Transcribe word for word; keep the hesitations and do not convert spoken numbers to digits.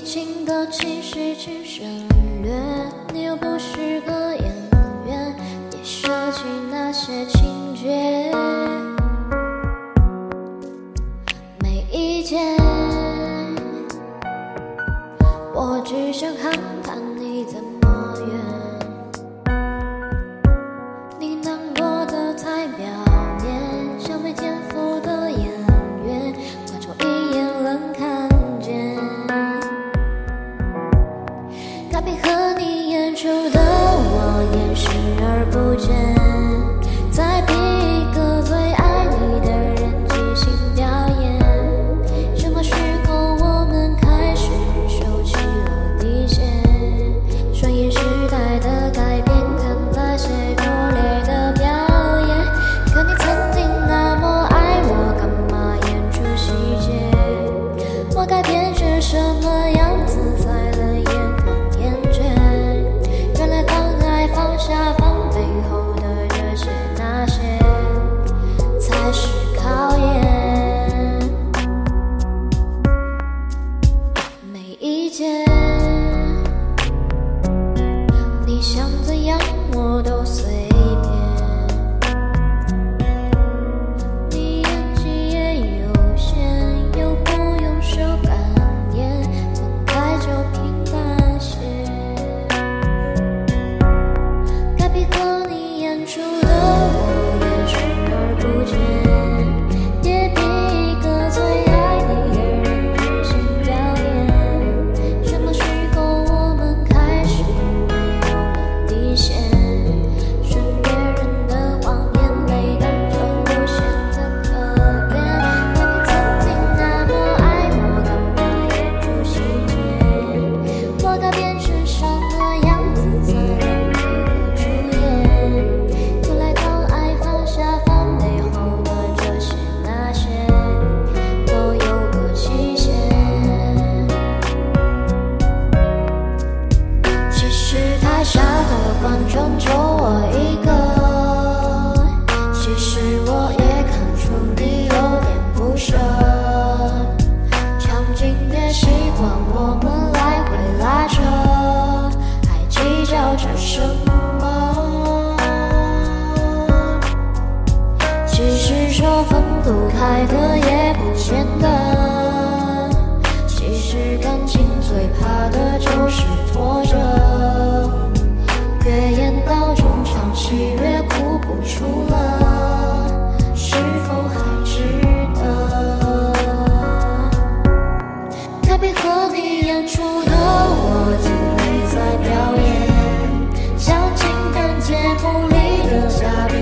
情的其实只省略，你又不是个演员，别设计那些情节。每一件，我只想看看你怎么圆。你难过的太表面，像没天赋的演员，观众一眼能看见。该配合你演出的我也视而不见，再逼一个最爱你的人即兴表演。什么时候我们开始收起了底线？顺应时代的改变，看那些拙劣的表演。可你曾经那么爱我，干嘛演出细节？我该变成什么样子才能演完厌倦？原来当爱放下放背后的这些那些，才是考验。每一件，你想怎样我都随便。你演技也有限，又不用手感言，分开就平淡些。该配合你演出的我也视而不见，别逼一个最爱你的人即兴表演。什么时候我们开始没有了底线？顺别人的谎言，每当就不显得可怜。可你曾经那么爱我，干嘛演出细节？我该变成什么样子才能配合出演？原来当爱放下放背后的这些那些，都有个期限。其实台下的观众就我一个，其实我也看出你有点不舍。场景也习惯我们来回拉扯，还计较着什么？其实说分不开的也不见得，其实感情最怕的就是拖着，越演到中场戏越哭不出了，是否还值得？该配合你演出的我尽力在表演，像情感节目里的嘉宾。